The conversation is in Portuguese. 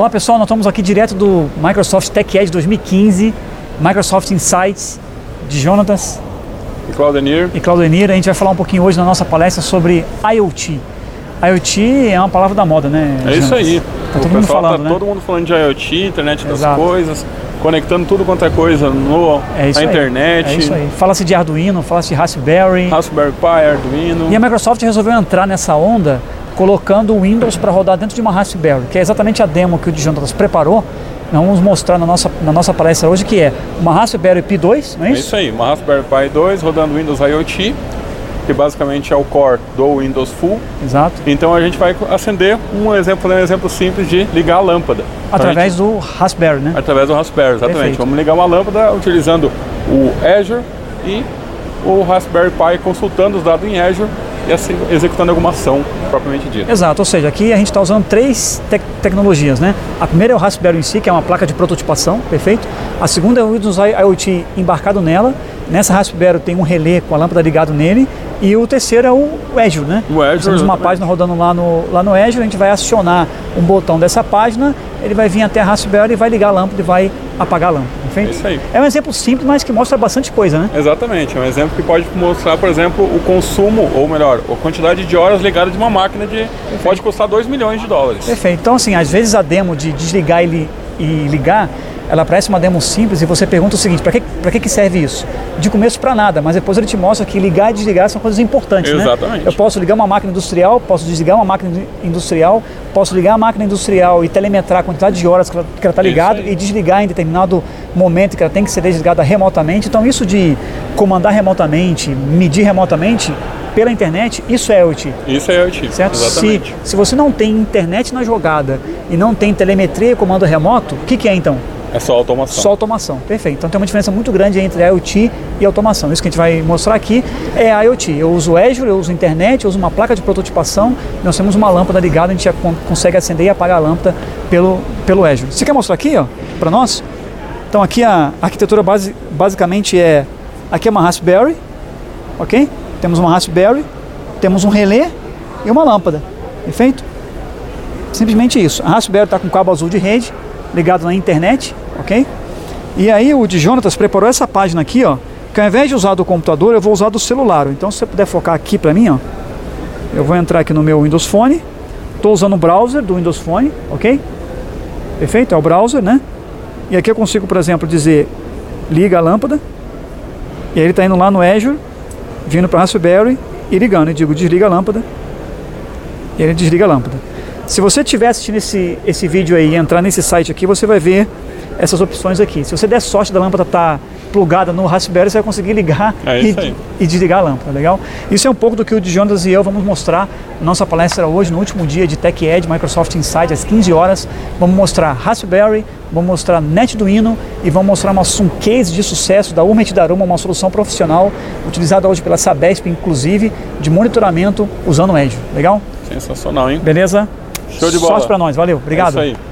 Olá pessoal, nós estamos aqui direto do Microsoft TechEd 2015, Microsoft Insights, de Jonatas e Claudenir. A gente vai falar um pouquinho hoje na nossa palestra sobre IoT. IoT é uma palavra da moda, né, É isso aí. Tá todo mundo falando, né? Todo mundo falando de IoT, internet das Exato. coisas, conectando tudo quanto é coisa na internet. É isso aí. Fala-se de Arduino, fala-se de Raspberry Pi, Arduino. E a Microsoft resolveu entrar nessa onda colocando o Windows para rodar dentro de uma Raspberry, que é exatamente a demo que o Jonatas preparou. Nós vamos mostrar na nossa palestra hoje, que é uma Raspberry Pi 2, não é isso? É isso aí, uma Raspberry Pi 2 rodando Windows IoT, que basicamente é o core do Windows Full. Exato. Então a gente vai acender fazer um exemplo simples de ligar a lâmpada. Através do Raspberry, né? Através do Raspberry, exatamente. Perfeito. Vamos ligar uma lâmpada utilizando o Azure e o Raspberry Pi consultando os dados em Azure e assim executando alguma ação propriamente dita. Exato, ou seja, aqui a gente está usando três tecnologias, né? A primeira é o Raspberry em si, que é uma placa de prototipação, perfeito? A segunda é o Windows IoT embarcado nela. Nessa Raspberry tem um relé com a lâmpada ligado nele. E o terceiro é o Azure, né? O Azure, temos uma página rodando lá no Azure, a gente vai acionar um botão dessa página, ele vai vir até a Raspberry e vai ligar a lâmpada e vai apagar a lâmpada, perfeito? É isso aí. É um exemplo simples, mas que mostra bastante coisa, né? Exatamente, é um exemplo que pode mostrar, por exemplo, o consumo, ou melhor, a quantidade de horas ligadas de uma máquina pode custar $2 milhões. Perfeito, então assim, às vezes a demo de desligar e ligar, ela parece uma demo simples e você pergunta o seguinte, para que serve isso? De começo para nada, mas depois ele te mostra que ligar e desligar são coisas importantes, Exatamente. né? Eu posso ligar uma máquina industrial, posso desligar uma máquina industrial, posso ligar a máquina industrial e telemetrar a quantidade de horas que ela está ligada e desligar em determinado momento que ela tem que ser desligada remotamente. Então isso de comandar remotamente, medir remotamente pela internet, isso é IoT. Isso é IoT, certo? exatamente. Se você não tem internet na jogada e não tem telemetria e comando remoto, o que é então? É só automação. Só automação, perfeito. Então tem uma diferença muito grande entre IoT e automação. Isso que a gente vai mostrar aqui é IoT. Eu uso Azure, eu uso internet, eu uso uma placa de prototipação, nós temos uma lâmpada ligada, a gente já consegue acender e apagar a lâmpada pelo Azure. Você quer mostrar aqui, ó, para nós? Então aqui a arquitetura basicamente é, aqui é uma Raspberry, ok? Temos uma Raspberry, temos um relé e uma lâmpada, perfeito? Simplesmente isso. A Raspberry está com cabo azul de rede, ligado na internet, ok? E aí o Jonatas preparou essa página aqui, ó, que ao invés de usar do computador, eu vou usar do celular. Então se você puder focar aqui para mim, ó, eu vou entrar aqui no meu Windows Phone, estou usando o browser do Windows Phone, ok? Perfeito, é o browser, né? E aqui eu consigo, por exemplo, dizer liga a lâmpada, e aí ele está indo lá no Azure, vindo para a Raspberry e ligando. Eu digo desliga a lâmpada, e ele desliga a lâmpada. Se você estiver assistindo esse vídeo aí e entrar nesse site aqui, você vai ver essas opções aqui. Se você der sorte da lâmpada estar plugada no Raspberry, você vai conseguir ligar e desligar a lâmpada, legal? Isso é um pouco do que o Jonatas e eu vamos mostrar na nossa palestra hoje, no último dia de TechEd, Microsoft Insights, às 15 horas. Vamos mostrar Raspberry, vamos mostrar NetDuino e vamos mostrar um case de sucesso da Urmet Daruma, uma solução profissional utilizada hoje pela Sabesp, inclusive, de monitoramento usando o Azure, legal? Sensacional, hein? Beleza? Show de bola. Sorte para nós, valeu, obrigado. É isso aí.